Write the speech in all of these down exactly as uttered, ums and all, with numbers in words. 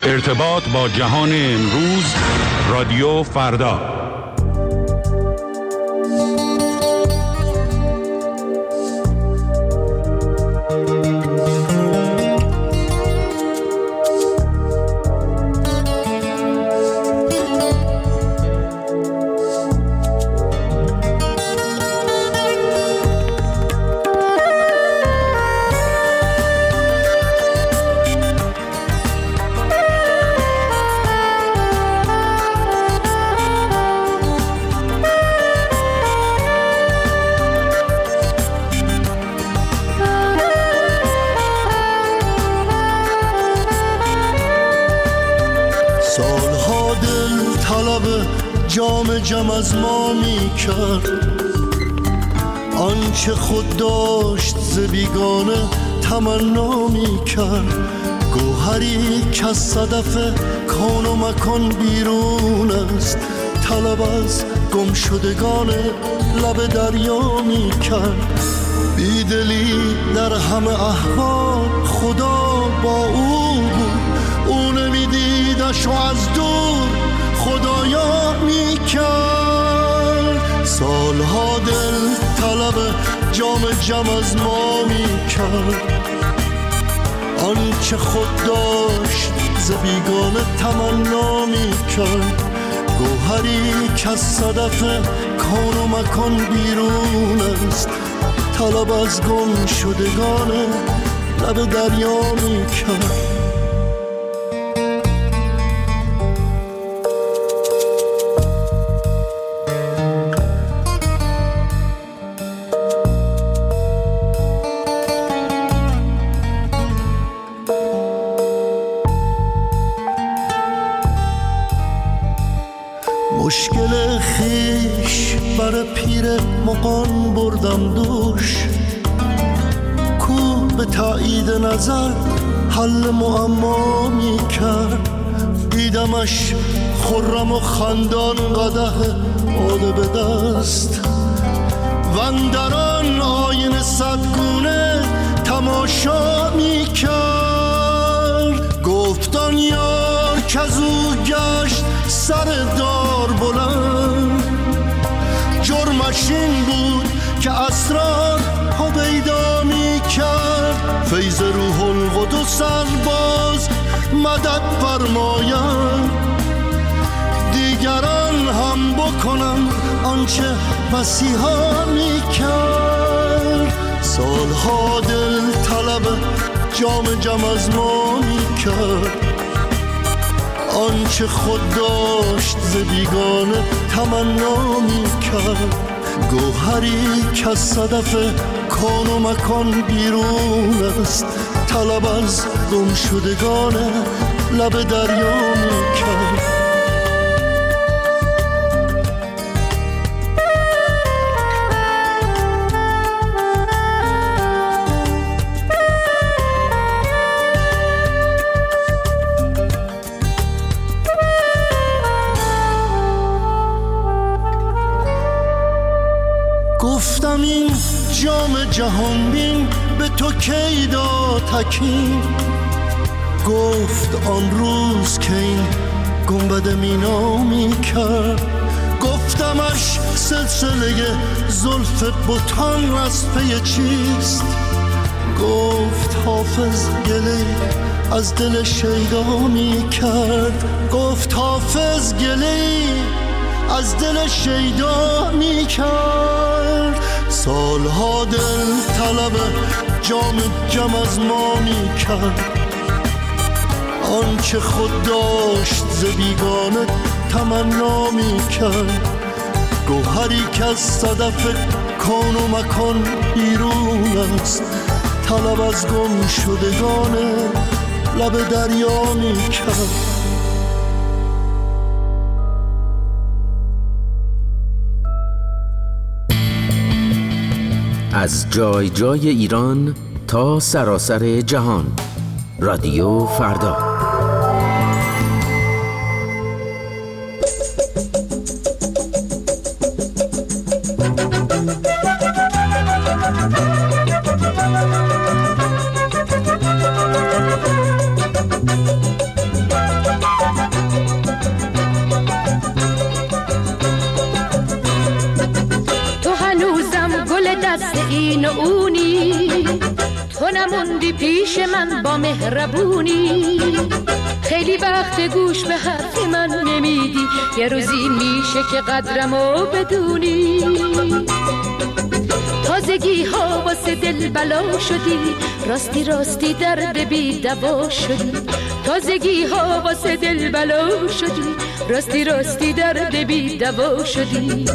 ارتباط با جهان امروز، رادیو فردا. جام جم از ما می کرد آنچه خود داشت ز بیگانه تمنا می کرد. گوهری که از صدف کون و مکان بیرون است، طلب از گم شدگان لب دریا می کرد. بیدلی در همه احوال خدا با او بود، او نمیدیدش و از دور خدایا می کرد. سالها دل طلب جام جم از ما می کرد آنچه خود داشت ز بیگانه تمنا می کرد. گوهری که از صدف کون و مکان بیرون است، طلب از گم شدگان لب دریا می کرد. مشکل خیش بر پیر مغان بردم دوش، کو به تایید نظر حل معما می کرد. دیدمش خرم و خندان قدح باده به دست، و اندران آینه صدگونه تماشا می کرد. گفتان یار کزو گشت سر دار بلند، جرمش این بود که اسرار هویدا می کرد. فیض روح القدس باز مدد فرماید، دیگران هم بکنن آنچه مسیحا می کرد. سالها دل طلب جام جم از ما می کرد آنچه خود داشت ز بیگانه تمنا می کرد. گوهری که از صدف کون و مکان بیرون است، طلب از گم شدگان لب دریا می کرد. گفتم این جام جهان بین به تو کی داد تکین، گفت آن روز که این گنبد مینا می کرد. گفتمش سلسله زلف بتان از پی چیست، گفت حافظ گله از دل شیدا می کرد. گفت حافظ گله از دل شیدا می کرد. سالها دل طلب جام جم از ما می کرد آنچه خود داشت ز بیگانه تمنا می کرد. گوهری که از صدف کون و مکان بیرون است، طلب از گم شدگان لب دریا می کرد. از جای جای ایران تا سراسر جهان، رادیو فردا. نموندی پیش من با مهربونی، خیلی وقت گوش به حرف من نمیدی، یه روزی میشه که قدرمو بدونی. تازگی ها واسه دل بلا شدی، راستی راستی درد بی دوا شدی. تازگی ها واسه دل بلا شدی، راستی راستی درد بی دوا شدی.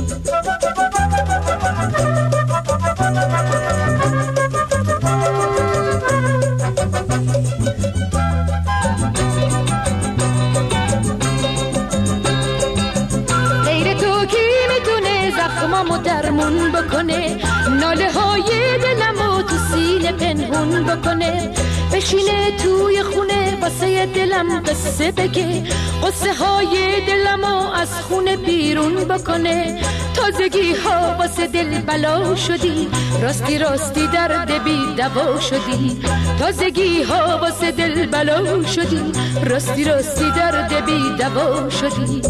غیر تو کی میتونه زخمامو درمون بکنه، ناله های دلمو تو سینه پنهون بکنه، بشینه توی خونه واسه دلم قصه بگه، قصه های دلمو از خونه بیرون بکنه. تازگی ها واسه دل بلا شدی، راستی راستی درد بی دوا شدی. تازگی ها واسه دل بلا شدی، راستی راستی درد بی دوا شدی.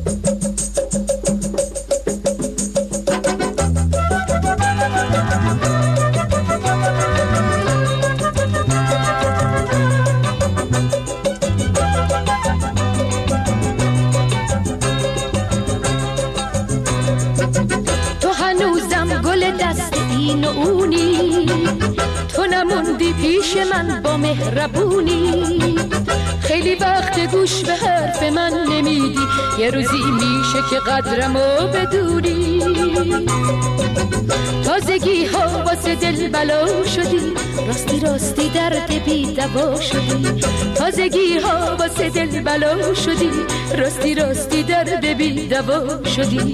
این و اونی، تو نموندی پیش من با مهربونی، خیلی وقت گوش به حرف من نمیدی، یه روزی میشه که قدرمو بدونی. تازگی ها واسه دل بلا شدی، راستی راستی درد بی دوا شدی. تازگی ها واسه دل بلا شدی، راستی راستی درد بی دوا شدی.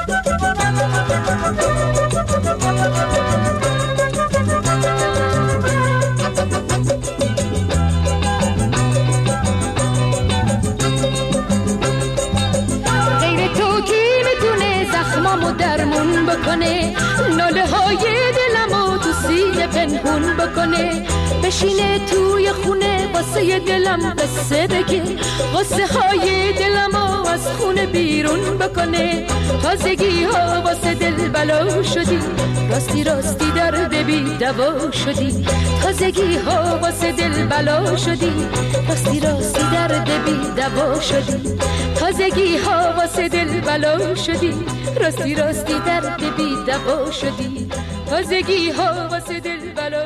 غیر تو کی میتونه زخمامو درمون بکنه، ناله های دلمو تو سینه پنهون بکنه، بشینه توی خونه واسه دلم قصه بگه، قصه های دلمو از خونه بیرون بکنه. تازگی ها واسه دل بلا شدی، راستی راستی درد بی دوا شدی. تازگی ها واسه دل بلا شدی، راستی راستی درد بی دوا شدی. تازگی ها واسه دل بلا شدی، راستی راستی درد بی دوا شدی. تازگی ها واسه دل بلا.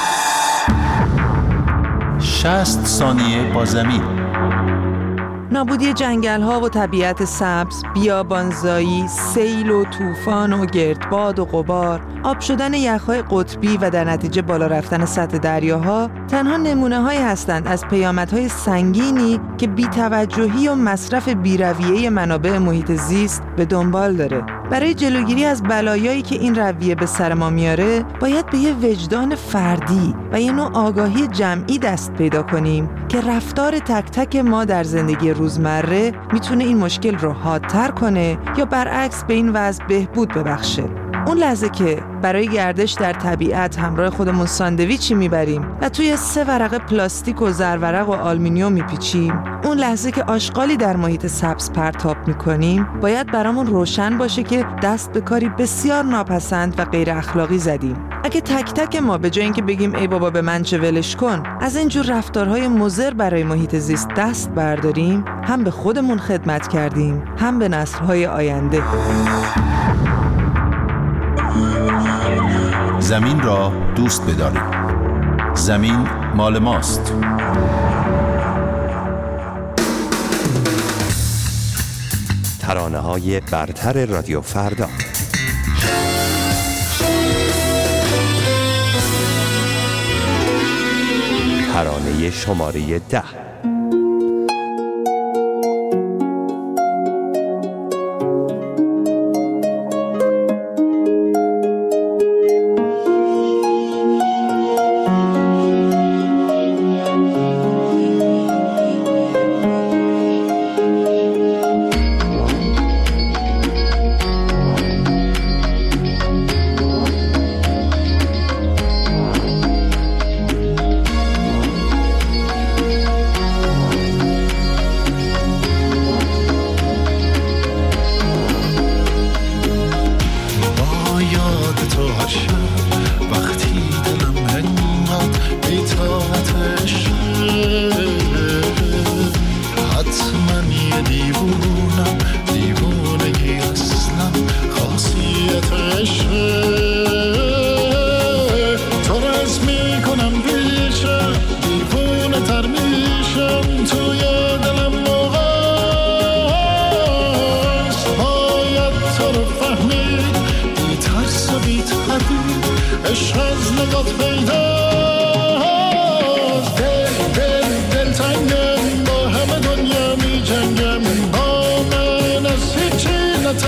شصت ثانیه با زمین. نابودی جنگل‌ها و طبیعت سبز، بیابانزایی، سیل و طوفان و گردباد و غبار، آب شدن یخ‌های قطبی و در نتیجه بالا رفتن سطح دریاها تنها نمونه‌هایی هستند از پیامدهای سنگینی که بی‌توجهی و مصرف بی‌رویه منابع محیط زیست به دنبال داره. برای جلوگیری از بلایایی که این رویه به سر ما میاره، باید به یه وجدان فردی و یه نوع آگاهی جمعی دست پیدا کنیم که رفتار تک تک ما در زندگی روزمره میتونه این مشکل رو حادتر کنه یا برعکس به این وضع بهبود ببخشه. اون لحظه که برای گردش در طبیعت همراه خودمون ساندویچی میبریم و توی سه ورقه پلاستیک و زرورق و آلومینیوم میپیچیم، اون لحظه که آشغالی در محیط سبز پرتاب میکنیم، باید برامون روشن باشه که دست به کاری بسیار ناپسند و غیر اخلاقی زدیم. اگه تک تک ما به جای اینکه بگیم ای بابا به من چه ولش کن، از اینجور رفتارهای مضر برای محیط زیست دست برداریم، هم به خودمون خدمت کردیم، هم به نسل‌های آینده. زمین را دوست بدارید. زمین مال ماست. ترانه‌های برتر رادیو فردا. ترانه شماره ده. جون توی دلم موقعست، باید تو رو فهمید، بی ترس و بی تردید عشق از نگات پیداست. دل دل دل تنگم، با همه دنیا می جنگم، با من از هیچی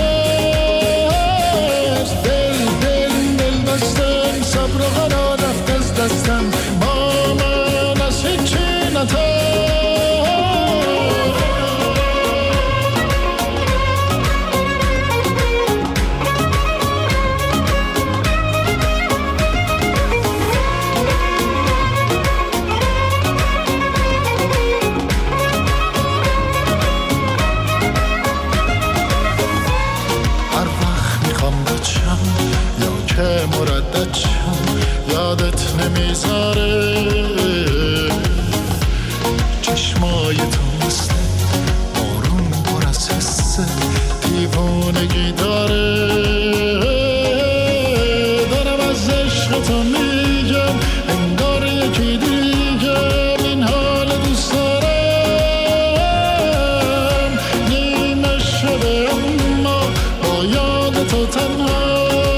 نترس. دل دل دل بستم، صبر و قرار رفت از دستم، با من از هیچی نترس. مردد شم یادت نمیذاره، چشمای تو مثل بارون پر از حسه دیوانگی داره. دارم از عشق تو میگم انگار یکی دیگم، این حال دوست دارم نیمه شده اما با یاد تو تنها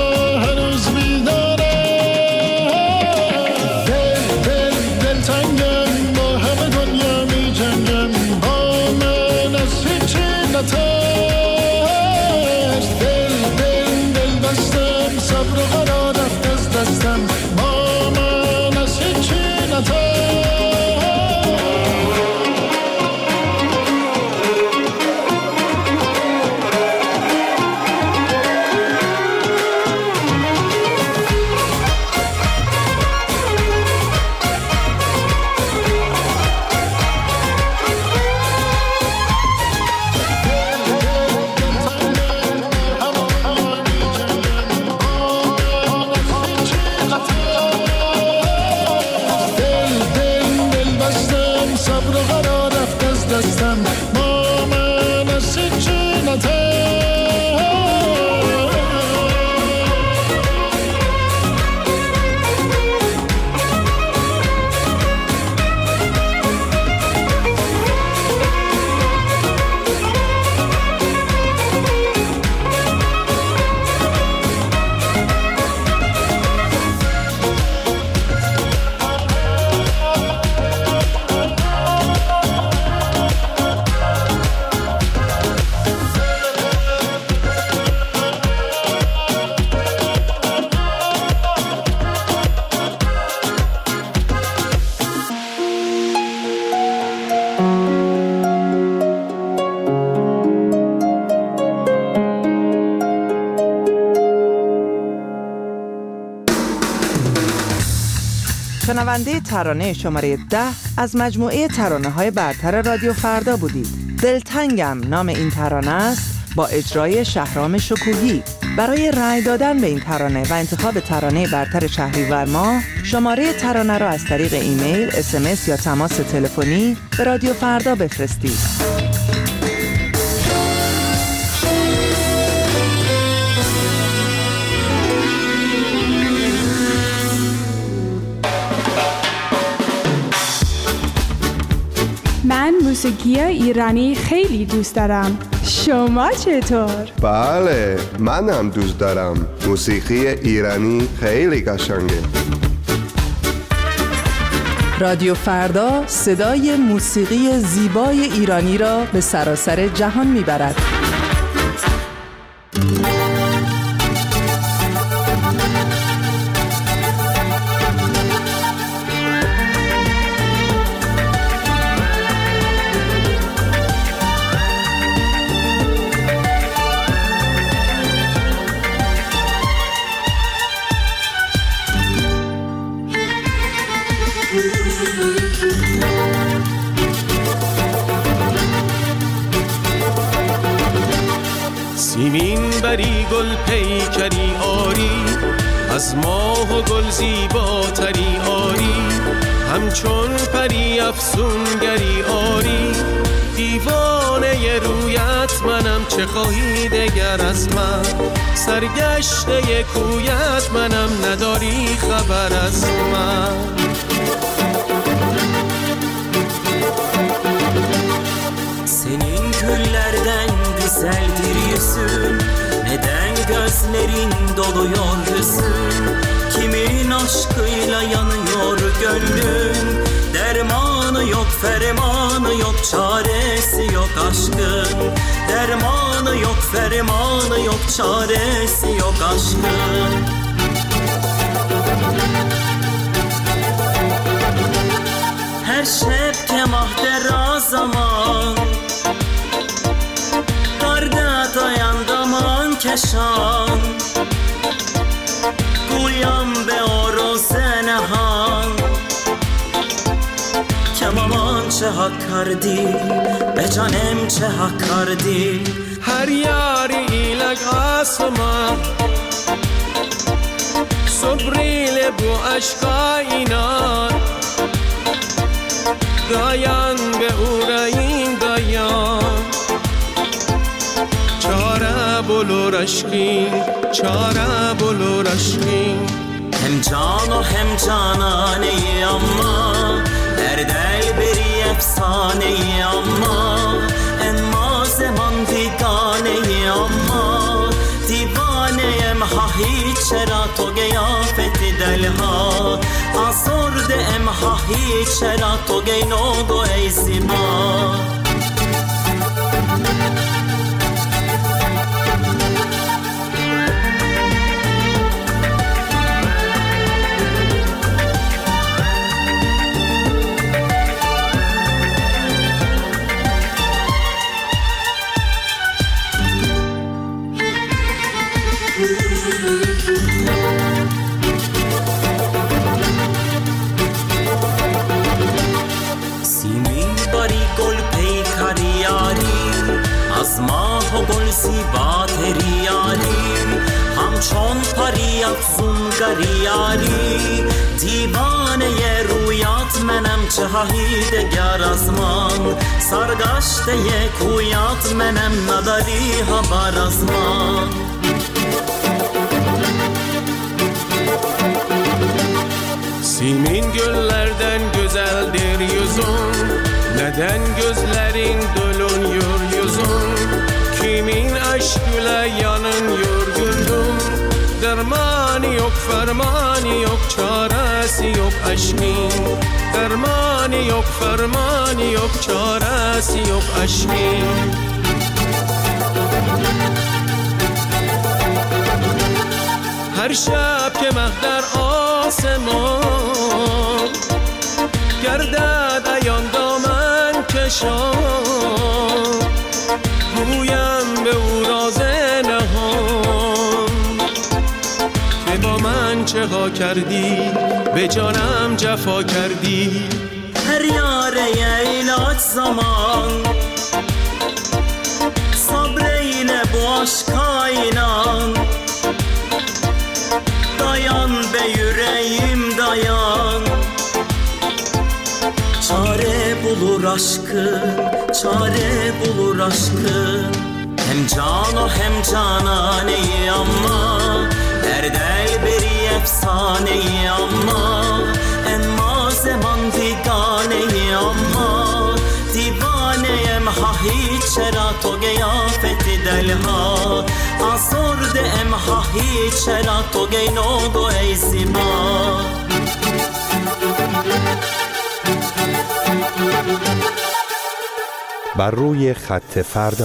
شنونده ترانه شماره ده از مجموعه ترانه‌های برتر رادیو فردا بودید. دلتنگم نام این ترانه است با اجرای شهرام شکوهی. برای رأی دادن به این ترانه و انتخاب ترانه برتر شهریور ماه شماره ترانه را از طریق ایمیل، اس ام اس یا تماس تلفنی به رادیو فردا بفرستید. من موسیقی ایرانی خیلی دوست دارم. شما چطور؟ بله، منم دوست دارم. موسیقی ایرانی خیلی قشنگه. رادیو فردا صدای موسیقی زیبای ایرانی را به سراسر جهان میبرد. سیمین بری گل پیکری آری، از ماه و گل زیباتری آری، همچون پری افسونگری آری. دیوانه رویت منم، چه خواهی دگر از من؟ سرگشته کویت منم، نداری خبر از من. güzel yüzün, neden gözlerin doluyor hüzün? Kimin aşkıyla yanıyor gönlün? Dermanı yok, fermanı yok, çaresi yok aşkın. Dermanı yok, fermanı yok, çaresi yok aşkın. Her şebke mahdera zaman, darda dayan daman keşan. گویم به آروز نهان که مامان چه حق کردی به جانم چه حق کردی هر یاری ایلک آسما صبریل بو عشقا اینان دایان به او رایین دایان چاره بلور عشقین چاره بلور عشقین هم جان و هم جانانه ای اما در دل بری افسانه ای اما اما زمان دیگانه ای اما دیوانه ام ها هیچ چرا تو گیافت دلها آزرد ام ها هیچ چرا تو گی نوگو ای زیبا از ماه و گل زیباتری یاری همچون پری افزون گریاری دیوانه ی رویات منم چه هایی دگر از من سرگشته ی کویات منم نداری خبر از من Simin göllerden güzeldir yüzün neden gözlerin doluyor yüzün kimin aşkıyla yanıyor gönlüm dermanı yok fermanı yok çaresi yok aşkın dermanı yok fermanı yok çaresi yok aşkın her şab که مه در آسمان گردد عیان دامن کشان گویم به او راز نهان که با من چه ها کردی به جانم جفا کردی هر یاره ایلات زمان صبر ile bu aşka inan dayan be yüreğim dayan çare bulur aşkın çare bulur aşkın hem can o hem cananeyi ama her del beri efsaneyi ama emma zaman diganeyi ama divaneyim ha hiç çera to geyafeti delha آسرده ام ها هیچ چرا تو گی نوگو ای زیبا بر روی خط فردا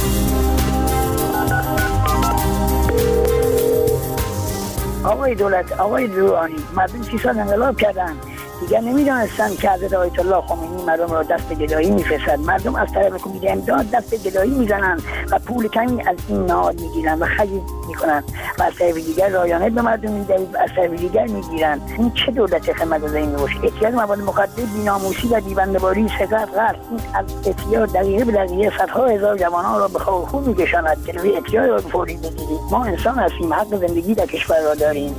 آقای دولت آقای روحانی مردم سی سال انقلاب کردن دیگر نمیدانستن که حضرت آیت الله خمینی مردم را دست گدایی میفرستد مردم از طرف کمیته امداد دست گدایی میزنند و پول کمی از این نهاد میگیرند و خرید میکنند و از طرف دیگر رایانه به مردم میدهید و از طرف دیگر میگیرند این چه دولت خدمت‌گزاری میباشه اعتیاد مواد مخدر بی‌ناموسی و بی‌بنده‌باری سرقت غصب این از اعتیاد دقیقه به دقیقه صدها هزار جوانان را به خواب خون میکشاند جلوی اعتیاد را فوری بگیرید ما انسان هستیم حق زندگی در کشور را داریم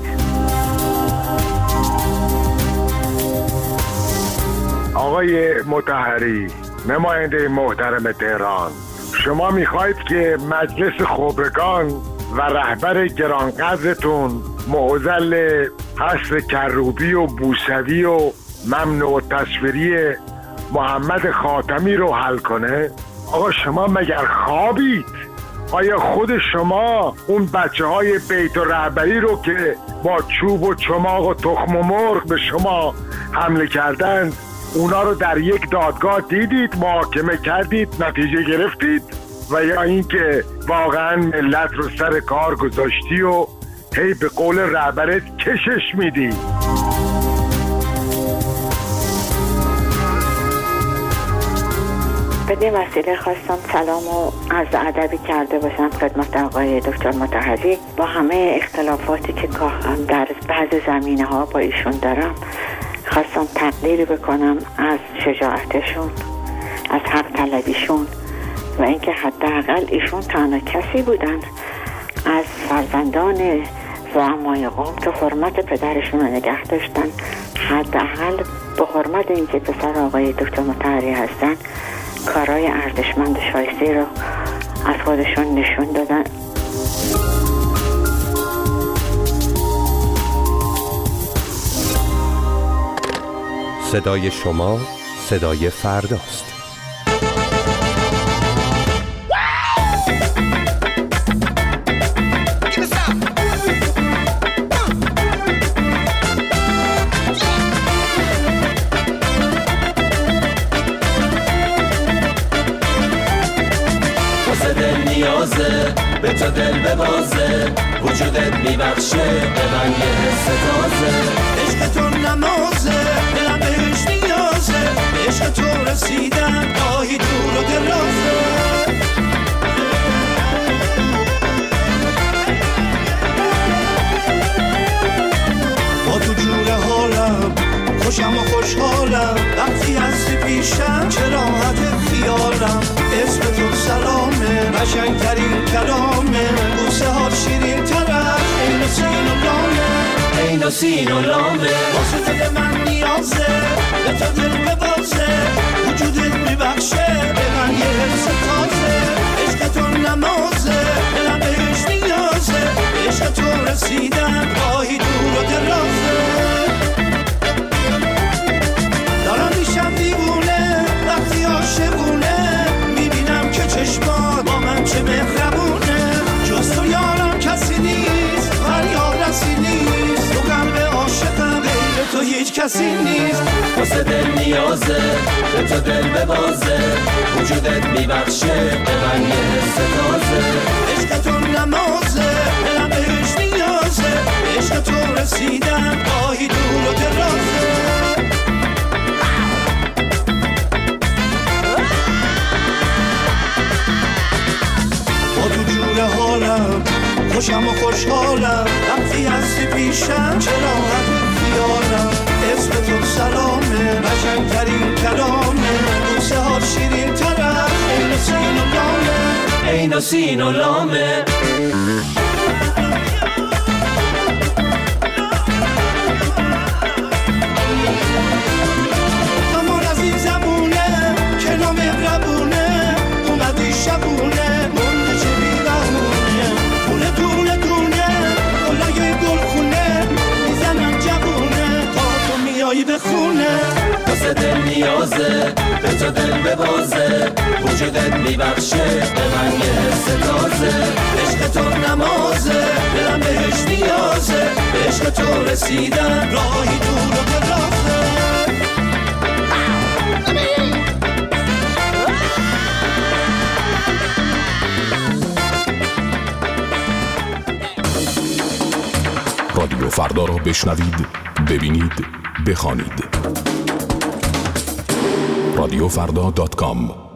آقای مطهری نماینده محترم تهران شما میخواید که مجلس خبرگان و رهبر گرانقدرتون معضل حذف کروبی و بوسوی و ممنوع تصویری محمد خاتمی رو حل کنه؟ آقا شما مگر خوابید؟ آیا خود شما اون بچه های بیت و رهبری رو که با چوب و چماق و تخم و مرغ به شما حمله کردند، اونا رو در یک دادگاه دیدید، محاکمه کردید، نتیجه گرفتید؟ و یا اینکه واقعا ملت رو سر کار گذاشتی و هی به قول رهبرت کشش میدی؟ بدین وسیله خواستم سلام و عرض ادبی کرده باشم خدمت آقای دکتر مطهری. با همه اختلافاتی که در بعض زمینه ها با ایشون دارم، خواستم تقدیری بکنم از شجاعتشون، از حق طلبیشون و اینکه حداقل ایشون تنها کسی بودن از فرزندان زعمای قوم که حرمت پدرشون رو نگه داشتن. حداقل به حرمت اینکه پسر آقای دکتر مطهری هستن، کارهای ارزشمند و شایسته رو از خودشون نشون دادن. صدای شما صدای فرداست. به تو دل ببازه، وجودت میبخشه به من یه حس تازه. عشق تو نمازه، دلم بهش نیازه، عشق تو رسیدم گاهی دور و درازه. با تو جور حالم خوشم و خوشحالم، وقتی هستی پیشم چه راحت خیالم. اسم تو سلامه، قشنگترین کلامه، بوسه ها شیرین ترش، عین و سین و لامه، عین و سین و لامه. واسه دل من نیازه، به تو دل ببازه، وجودت میبخشه به من یه حس تازه. عشق تو نمازه، دلم بهش نیازه، عشق تو رسیدم گاهی دور و درازه. دارم میشم دیوونه وقتی عاشقونه، میبینم که چشمات با من چه مهربونه. جز تو یارم کسی نیست، فریاد رسی نیست، تو قلب عاشقم غیر تو هیچ کسی نیست. واسه دل نیازه، به تو دل ببازه، وجودت میبخشه به من یه حس تازه. عشق تو نمازه، دلم بهش نیازه، عشق تو رسیدم گاهی دور و درازه. حالم خوشم و خوشحالم، وقتی هستی پیشم چه راحت خیالم. اسم تو سلامه، قشنگترین کلامه، بوسه ها شیرین ترش، عین و سین و لامه، عین و سین و لامه. اما از این زبونه که نامهربونه، اومدی شبونه بخونه. واسه دل نیازه، به تو دل ببازه، وجودت میبخشه به من یه حس تازه. عشق تو نمازه، دلم بهش نیازه، عشق تو رسیدم راهی دور و درازه. رادیو فردا را بشنوید، ببینید، بخوانید. رادیو فردا دات کام